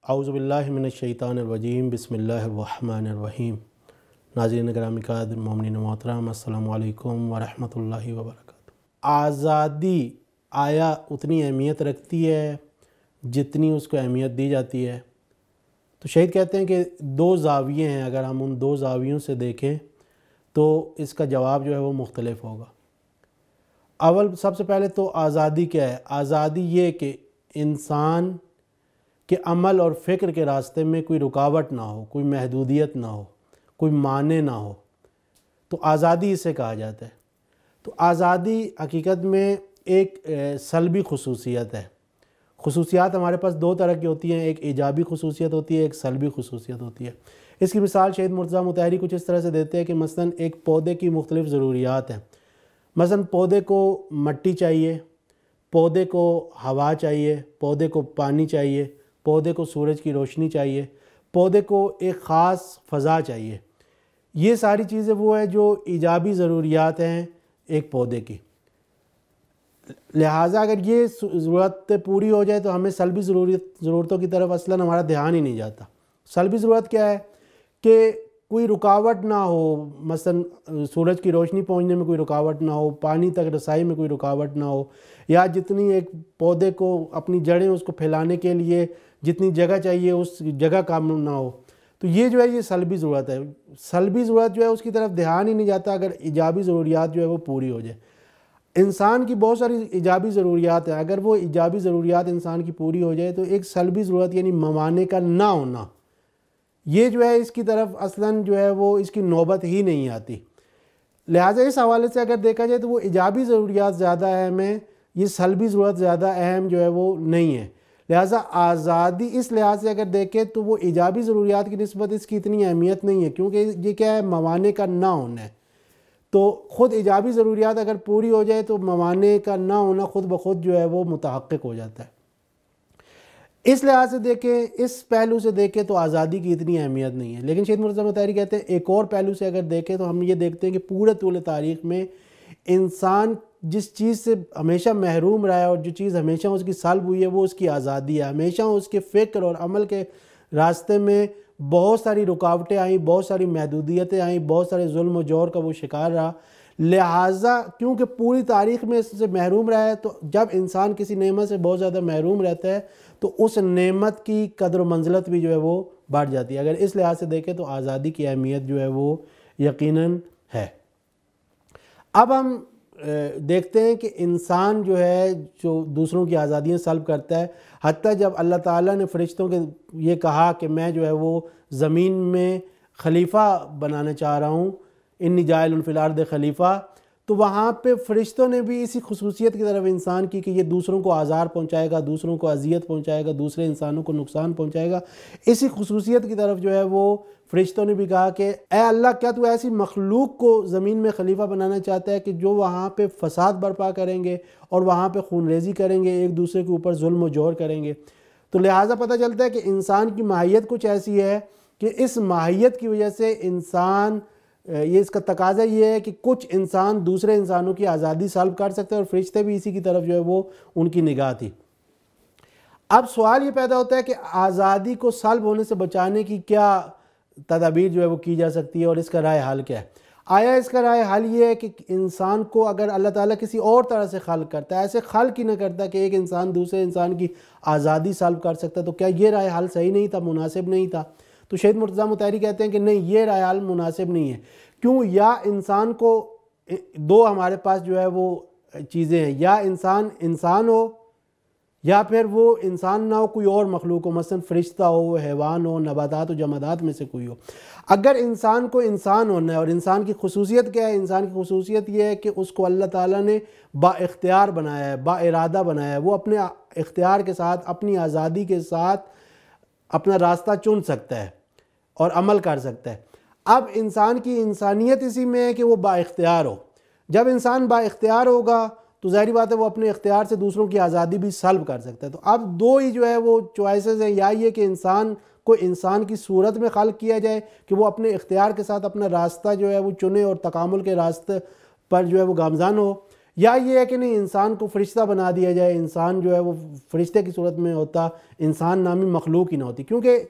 اعوذ باللہ من الشیطان الرجیم بسم اللہ الرحمن الرحیم۔ ناظرین گرامی قدر، مومنین محترم، السلام علیکم ورحمۃ اللہ وبرکاتہ۔ آزادی آیا اتنی اہمیت رکھتی ہے جتنی اس کو اہمیت دی جاتی ہے؟ تو شہید کہتے ہیں کہ دو زاویے ہیں، اگر ہم ان دو زاویوں سے دیکھیں تو اس کا جواب جو ہے وہ مختلف ہوگا۔ اول سب سے پہلے تو آزادی کیا ہے؟ آزادی یہ کہ انسان کہ عمل اور فکر کے راستے میں کوئی رکاوٹ نہ ہو، کوئی محدودیت نہ ہو، کوئی مانع نہ ہو، تو آزادی اسے کہا جاتا ہے۔ تو آزادی حقیقت میں ایک سلبی خصوصیت ہے۔ خصوصیات ہمارے پاس دو طرح کی ہوتی ہیں، ایک ایجابی خصوصیت ہوتی ہے، ایک سلبی خصوصیت ہوتی ہے۔ اس کی مثال شہید مرتضیٰ مطہری کچھ اس طرح سے دیتے ہیں کہ مثلا ایک پودے کی مختلف ضروریات ہیں۔ مثلا پودے کو مٹی چاہیے، پودے کو ہوا چاہیے، پودے کو پانی چاہیے، پودے کو سورج کی روشنی چاہیے، پودے کو ایک خاص فضا چاہیے۔ یہ ساری چیزیں وہ ہیں جو ایجابی ضروریات ہیں ایک پودے کی۔ لہٰذا اگر یہ ضرورت پوری ہو جائے تو ہمیں سلبی ضرورتوں کی طرف اصلاً ہمارا دھیان ہی نہیں جاتا۔ سلبی ضرورت کیا ہے؟ کہ کوئی رکاوٹ نہ ہو، مثلا سورج کی روشنی پہنچنے میں کوئی رکاوٹ نہ ہو، پانی تک رسائی میں کوئی رکاوٹ نہ ہو، یا جتنی ایک پودے کو اپنی جڑیں اس کو پھیلانے کے لیے جتنی جگہ چاہیے اس جگہ کم نہ ہو۔ تو یہ جو ہے یہ سلبی ضرورت ہے۔ سلبی ضرورت جو ہے اس کی طرف دھیان ہی نہیں جاتا اگر ایجابی ضروریات جو ہے وہ پوری ہو جائے۔ انسان کی بہت ساری ایجابی ضروریات ہیں، اگر وہ ایجابی ضروریات انسان کی پوری ہو جائے تو ایک سلبی ضرورت یعنی موانع کا نہ ہونا، یہ جو ہے اس کی طرف اصلاً جو ہے وہ اس کی نوبت ہی نہیں آتی۔ لہٰذا اس حوالے سے اگر دیکھا جائے تو وہ ایجابی ضروریات زیادہ اہم ہیں، یہ سلبی ضرورت زیادہ اہم جو ہے وہ نہیں ہے۔ لہٰذا آزادی اس لحاظ سے اگر دیکھیں تو وہ ایجابی ضروریات کی نسبت اس کی اتنی اہمیت نہیں ہے، کیونکہ یہ کیا ہے؟ موانع کا نہ ہونا ہے۔ تو خود ایجابی ضروریات اگر پوری ہو جائے تو موانع کا نہ ہونا خود بخود جو ہے وہ متحقق ہو جاتا ہے۔ اس لحاظ سے دیکھیں، اس پہلو سے دیکھیں تو آزادی کی اتنی اہمیت نہیں ہے۔ لیکن شہید مرتضیٰ مطہری کہتے ہیں ایک اور پہلو سے اگر دیکھیں تو ہم یہ دیکھتے ہیں کہ پورے طول تاریخ میں انسان جس چیز سے ہمیشہ محروم رہا ہے اور جو چیز ہمیشہ اس کی سلب ہوئی ہے وہ اس کی آزادی ہے۔ ہمیشہ اس کے فکر اور عمل کے راستے میں بہت ساری رکاوٹیں آئیں، بہت ساری محدودیتیں آئیں، بہت سارے ظلم و جور کا وہ شکار رہا۔ لہٰذا کیونکہ پوری تاریخ میں اس سے محروم رہا ہے تو جب انسان کسی نعمت سے بہت زیادہ محروم رہتا ہے تو اس نعمت کی قدر و منزلت بھی جو ہے وہ بڑھ جاتی ہے۔ اگر اس لحاظ سے دیکھیں تو آزادی کی اہمیت جو ہے وہ یقیناً ہے۔ اب ہم دیکھتے ہیں کہ انسان جو ہے جو دوسروں کی آزادیاں سلب کرتا ہے، حتیٰ جب اللہ تعالیٰ نے فرشتوں کے یہ کہا کہ میں جو ہے وہ زمین میں خلیفہ بنانا چاہ رہا ہوں، انی جاعل فی الارض خلیفہ، تو وہاں پہ فرشتوں نے بھی اسی خصوصیت کی طرف انسان کی کہ یہ دوسروں کو آزار پہنچائے گا، دوسروں کو اذیت پہنچائے گا، دوسرے انسانوں کو نقصان پہنچائے گا، اسی خصوصیت کی طرف جو ہے وہ فرشتوں نے بھی کہا کہ اے اللہ، کیا تو ایسی مخلوق کو زمین میں خلیفہ بنانا چاہتا ہے کہ جو وہاں پہ فساد برپا کریں گے اور وہاں پہ خون ریزی کریں گے، ایک دوسرے کے اوپر ظلم و جور کریں گے؟ تو لہٰذا پتہ چلتا ہے کہ انسان کی ماہیت کچھ ایسی ہے کہ اس ماہیت کی وجہ سے انسان، یہ اس کا تقاضا یہ ہے کہ کچھ انسان دوسرے انسانوں کی آزادی سلب کر سکتے ہیں، اور فرشتے بھی اسی کی طرف جو ہے وہ ان کی نگاہ تھی۔ اب سوال یہ پیدا ہوتا ہے کہ آزادی کو سلب ہونے سے بچانے کی کیا تدابیر جو ہے وہ کی جا سکتی ہے اور اس کا رائے حل کیا ہے؟ آیا اس کا رائے حل یہ ہے کہ انسان کو اگر اللہ تعالیٰ کسی اور طرح سے خلق کرتا ہے، ایسے خلق ہی نہ کرتا کہ ایک انسان دوسرے انسان کی آزادی سلب کر سکتا، تو کیا یہ رائے حل صحیح نہیں تھا، مناسب نہیں تھا؟ تو شہید مرتضیٰ مطہری کہتے ہیں کہ نہیں، یہ رائے حل مناسب نہیں ہے۔ کیوں؟ یا انسان کو دو ہمارے پاس جو ہے وہ چیزیں ہیں، یا انسان ہو یا پھر وہ انسان نہ ہو، کوئی اور مخلوق ہو، مثلا فرشتہ ہو، حیوان ہو، نباتات و جمادات میں سے کوئی ہو۔ اگر انسان کو انسان ہونا ہے، اور انسان کی خصوصیت کیا ہے؟ انسان کی خصوصیت یہ ہے کہ اس کو اللہ تعالیٰ نے با اختیار بنایا ہے، با ارادہ بنایا ہے، وہ اپنے اختیار کے ساتھ، اپنی آزادی کے ساتھ اپنا راستہ چن سکتا ہے اور عمل کر سکتا ہے۔ اب انسان کی انسانیت اسی میں ہے کہ وہ با اختیار ہو۔ جب انسان با اختیار ہوگا تو ظاہری بات ہے وہ اپنے اختیار سے دوسروں کی آزادی بھی سلب کر سکتا ہے۔ تو اب دو ہی جو ہے وہ چوائسز ہیں، یا یہ کہ انسان کو انسان کی صورت میں خلق کیا جائے کہ وہ اپنے اختیار کے ساتھ اپنا راستہ جو ہے وہ چنے اور تکامل کے راستے پر جو ہے وہ گامزن ہو، یا یہ ہے کہ نہیں انسان کو فرشتہ بنا دیا جائے، انسان جو ہے وہ فرشتے کی صورت میں ہوتا، انسان نامی مخلوق ہی نہ ہوتی، کیونکہ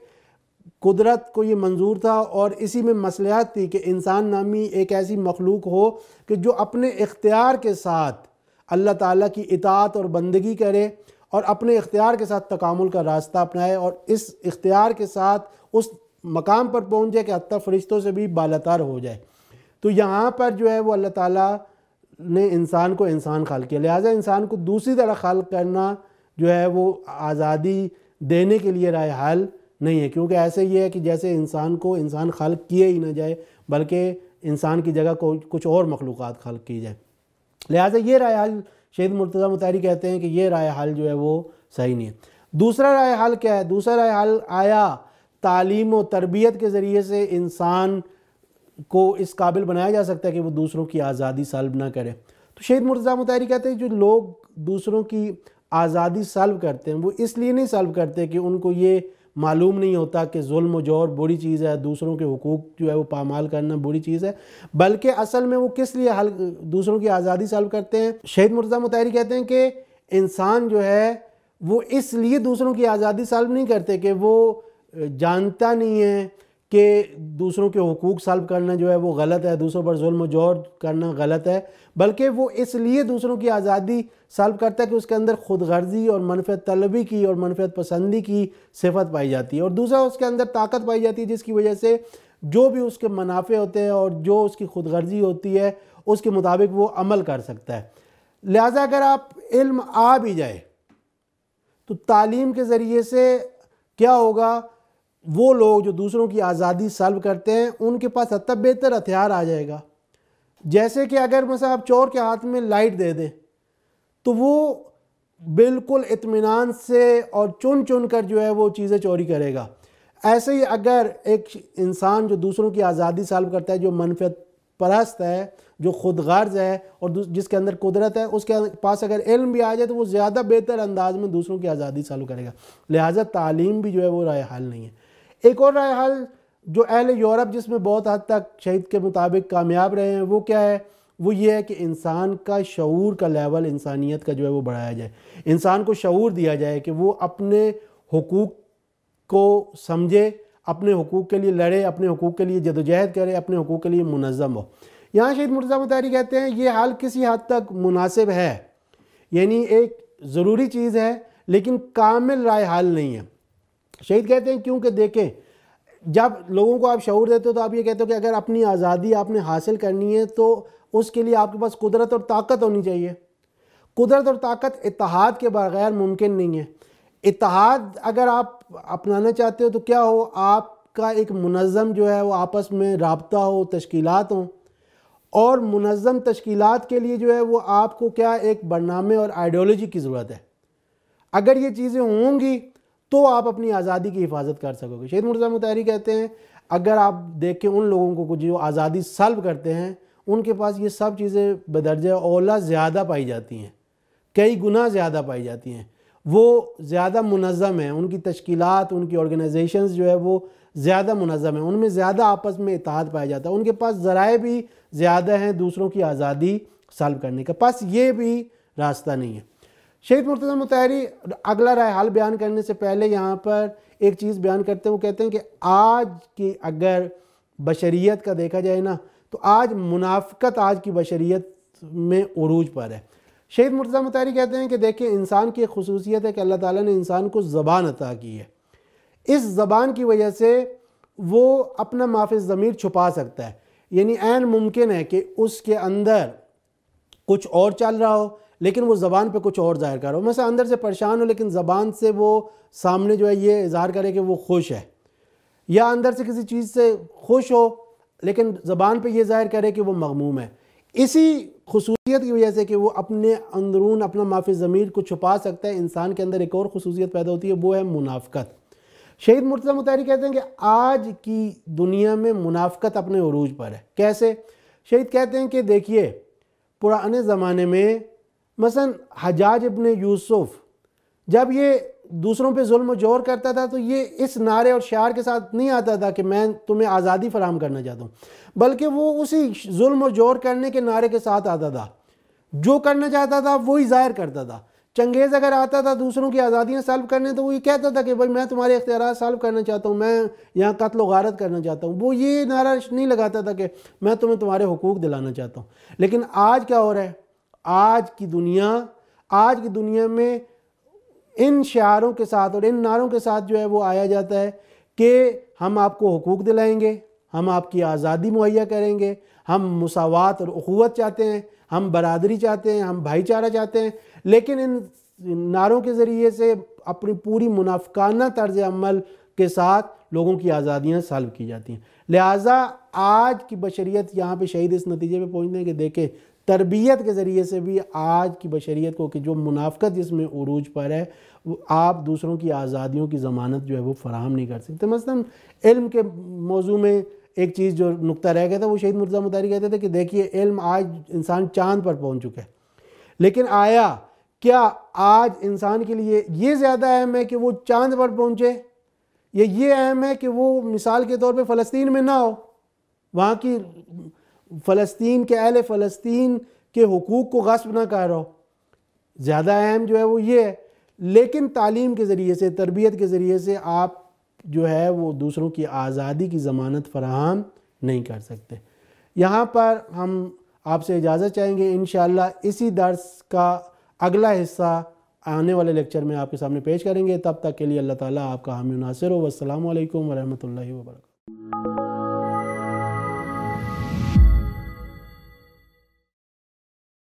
قدرت کو یہ منظور تھا اور اسی میں مصلحت تھی کہ انسان نامی ایک ایسی مخلوق ہو کہ جو اپنے اختیار کے ساتھ اللہ تعالیٰ کی اطاعت اور بندگی کرے اور اپنے اختیار کے ساتھ تکامل کا راستہ اپنائے اور اس اختیار کے ساتھ اس مقام پر پہنچ جائے کہ حتیٰ فرشتوں سے بھی بالاتر ہو جائے۔ تو یہاں پر جو ہے وہ اللہ تعالیٰ نے انسان کو انسان خلق کیا، لہٰذا انسان کو دوسری طرح خلق کرنا جو ہے وہ آزادی دینے کے لیے رائے حل نہیں ہے، کیونکہ ایسے یہ ہے کہ جیسے انسان کو انسان خلق کیے ہی نہ جائے بلکہ انسان کی جگہ کو کچھ اور مخلوقات خلق کی جائے۔ لہٰذا یہ رائے حل شہید مرتضیٰ مطہری کہتے ہیں کہ یہ رائے حل جو ہے وہ صحیح نہیں ہے۔ دوسرا رائے حل کیا ہے؟ دوسرا رائے حل آیا تعلیم و تربیت کے ذریعے سے انسان کو اس قابل بنایا جا سکتا ہے کہ وہ دوسروں کی آزادی سلب نہ کرے؟ تو شہید مرتضیٰ مطہری کہتے ہیں جو لوگ دوسروں کی آزادی سلب کرتے ہیں وہ اس لیے نہیں سلب کرتے کہ ان کو یہ معلوم نہیں ہوتا کہ ظلم و جور بری چیز ہے، دوسروں کے حقوق جو ہے وہ پامال کرنا بری چیز ہے، بلکہ اصل میں وہ کس لیے دوسروں کی آزادی سلب کرتے ہیں؟ شہید مرتضیٰ مطہری کہتے ہیں کہ انسان جو ہے وہ اس لیے دوسروں کی آزادی سلب نہیں کرتے کہ وہ جانتا نہیں ہے کہ دوسروں کے حقوق سلب کرنا جو ہے وہ غلط ہے، دوسروں پر ظلم و جور کرنا غلط ہے، بلکہ وہ اس لیے دوسروں کی آزادی سلب کرتا ہے کہ اس کے اندر خود غرضی اور منفعت طلبی کی اور منفعت پسندی کی صفت پائی جاتی ہے، اور دوسرا اس کے اندر طاقت پائی جاتی ہے جس کی وجہ سے جو بھی اس کے منافع ہوتے ہیں اور جو اس کی خود غرضی ہوتی ہے اس کے مطابق وہ عمل کر سکتا ہے۔ لہٰذا اگر آپ علم آ بھی جائے تو تعلیم کے ذریعے سے کیا ہوگا؟ وہ لوگ جو دوسروں کی آزادی سلب کرتے ہیں ان کے پاس حتیٰ بہتر ہتھیار آ جائے گا، جیسے کہ اگر مثلا آپ چور کے ہاتھ میں لائٹ دے دیں تو وہ بالکل اطمینان سے اور چن چن کر جو ہے وہ چیزیں چوری کرے گا۔ ایسے ہی اگر ایک انسان جو دوسروں کی آزادی سلب کرتا ہے، جو منفعت پرست ہے، جو خود غرض ہے اور جس کے اندر قدرت ہے، اس کے پاس اگر علم بھی آ جائے تو وہ زیادہ بہتر انداز میں دوسروں کی آزادی سلب کرے گا۔ لہٰذا تعلیم بھی جو ہے وہ رائے حل نہیں ہے۔ ایک اور رائے حل جو اہل یورپ جس میں بہت حد تک شہید کے مطابق کامیاب رہے ہیں وہ کیا ہے؟ وہ یہ ہے کہ انسان کا شعور کا لیول انسانیت کا جو ہے وہ بڑھایا جائے، انسان کو شعور دیا جائے کہ وہ اپنے حقوق کو سمجھے، اپنے حقوق کے لیے لڑے، اپنے حقوق کے لیے جدوجہد کرے، اپنے حقوق کے لیے منظم ہو۔ یہاں شہید مرتضیٰ مطہری کہتے ہیں یہ حال کسی حد تک مناسب ہے، یعنی ایک ضروری چیز ہے لیکن کامل رائے حل نہیں ہے۔ شہید کہتے ہیں کیونکہ دیکھیں جب لوگوں کو آپ شعور دیتے ہو تو آپ یہ کہتے ہو کہ اگر اپنی آزادی آپ نے حاصل کرنی ہے تو اس کے لیے آپ کے پاس قدرت اور طاقت ہونی چاہیے۔ قدرت اور طاقت اتحاد کے بغیر ممکن نہیں ہے۔ اتحاد اگر آپ اپنانا چاہتے ہو تو کیا ہو؟ آپ کا ایک منظم جو ہے وہ آپس میں رابطہ ہو، تشکیلات ہوں، اور منظم تشکیلات کے لیے جو ہے وہ آپ کو کیا ایک برنامے اور آئیڈیالوجی کی ضرورت ہے۔ اگر یہ چیزیں ہوں گی تو آپ اپنی آزادی کی حفاظت کر سکو گے۔ شہید مرتضیٰ مطہری کہتے ہیں اگر آپ دیکھیں ان لوگوں کو جو آزادی سلب کرتے ہیں ان کے پاس یہ سب چیزیں بدرجہ اولا زیادہ پائی جاتی ہیں، کئی گنا زیادہ پائی جاتی ہیں، وہ زیادہ منظم ہیں، ان کی تشکیلات، ان کی آرگنائزیشنز جو ہے وہ زیادہ منظم ہیں، ان میں زیادہ آپس میں اتحاد پایا جاتا ہے، ان کے پاس ذرائع بھی زیادہ ہیں دوسروں کی آزادی سلب کرنے کا، پس یہ بھی راستہ نہیں ہے۔ شہید مرتضیٰ مطہری اگلا رائے حل بیان کرنے سے پہلے یہاں پر ایک چیز بیان کرتے ہیں، وہ کہتے ہیں کہ آج کی اگر بشریت کا دیکھا جائے نا تو آج منافقت آج کی بشریت میں عروج پر ہے۔ شہید مرتضیٰ مطہری کہتے ہیں کہ دیکھیں انسان کی ایک خصوصیت ہے کہ اللہ تعالیٰ نے انسان کو زبان عطا کی ہے، اس زبان کی وجہ سے وہ اپنا ما فی الضمیر چھپا سکتا ہے، یعنی عین ممکن ہے کہ اس کے اندر کچھ اور چل رہا ہو لیکن وہ زبان پہ کچھ اور ظاہر کر رہا ہو، مثلا اندر سے پریشان ہو لیکن زبان سے وہ سامنے جو ہے یہ اظہار کرے کہ وہ خوش ہے، یا اندر سے کسی چیز سے خوش ہو لیکن زبان پہ یہ ظاہر کرے کہ وہ مغموم ہے۔ اسی خصوصیت کی وجہ سے کہ وہ اپنے اندرون اپنا ما فی الضمیر کو چھپا سکتا ہے، انسان کے اندر ایک اور خصوصیت پیدا ہوتی ہے، وہ ہے منافقت۔ شہید مرتضیٰ مطہری کہتے ہیں کہ آج کی دنیا میں منافقت اپنے عروج پر ہے۔ کیسے؟ شہید کہتے ہیں کہ دیکھیے پرانے زمانے میں مثلا حجاج ابن یوسف جب یہ دوسروں پہ ظلم و جور کرتا تھا تو یہ اس نعرے اور شعار کے ساتھ نہیں آتا تھا کہ میں تمہیں آزادی فراہم کرنا چاہتا ہوں، بلکہ وہ اسی ظلم و جور کرنے کے نعرے کے ساتھ آتا تھا۔ جو کرنا چاہتا تھا وہی ظاہر کرتا تھا. چنگیز اگر آتا تھا دوسروں کی آزادیاں سلب کرنے تو وہ یہ کہتا تھا کہ بھائی میں تمہارے اختیارات سلب کرنا چاہتا ہوں, میں یہاں قتل و غارت کرنا چاہتا ہوں. وہ یہ نعرہ نہیں لگاتا تھا کہ میں تمہیں تمہارے حقوق دلانا چاہتا ہوں. لیکن آج کیا ہو رہا ہے, آج کی دنیا میں ان شعاروں کے ساتھ اور ان نعروں کے ساتھ جو ہے وہ آیا جاتا ہے کہ ہم آپ کو حقوق دلائیں گے, ہم آپ کی آزادی مہیا کریں گے, ہم مساوات اور اخوت چاہتے ہیں, ہم برادری چاہتے ہیں, ہم بھائی چارہ چاہتے ہیں. لیکن ان نعروں کے ذریعے سے اپنی پوری منافقانہ طرز عمل کے ساتھ لوگوں کی آزادیاں سلب کی جاتی ہیں. لہٰذا آج کی بشریت یہاں پہ شہید اس نتیجے پہ پہنچنے کہ دیکھیں تربیت کے ذریعے سے بھی آج کی بشریت کو کہ جو منافقت جس میں عروج پر ہے, آپ دوسروں کی آزادیوں کی ضمانت جو ہے وہ فراہم نہیں کر سکتے. مثلاً علم کے موضوع میں ایک چیز جو نقطہ رہ گیا تھا, وہ شہید مرتضیٰ مطہری کہتے تھے کہ دیکھیے علم آج انسان چاند پر پہنچ چکا ہے, لیکن کیا آج انسان کے لیے یہ زیادہ اہم ہے کہ وہ چاند پر پہنچے, یا یہ اہم ہے کہ وہ مثال کے طور پہ فلسطین میں نہ ہو, وہاں کی فلسطین کے اہل فلسطین کے حقوق کو غصب نہ کر رہا ہو؟ زیادہ اہم جو ہے وہ یہ ہے. لیکن تعلیم کے ذریعے سے, تربیت کے ذریعے سے آپ جو ہے وہ دوسروں کی آزادی کی ضمانت فراہم نہیں کر سکتے. یہاں پر ہم آپ سے اجازت چاہیں گے, انشاءاللہ اسی درس کا اگلا حصہ آنے والے لیکچر میں آپ کے سامنے پیش کریں گے. تب تک کے لیے اللہ تعالیٰ آپ کا حامی و ناصر ہو. والسلام علیکم ورحمۃ اللہ وبرکاتہ.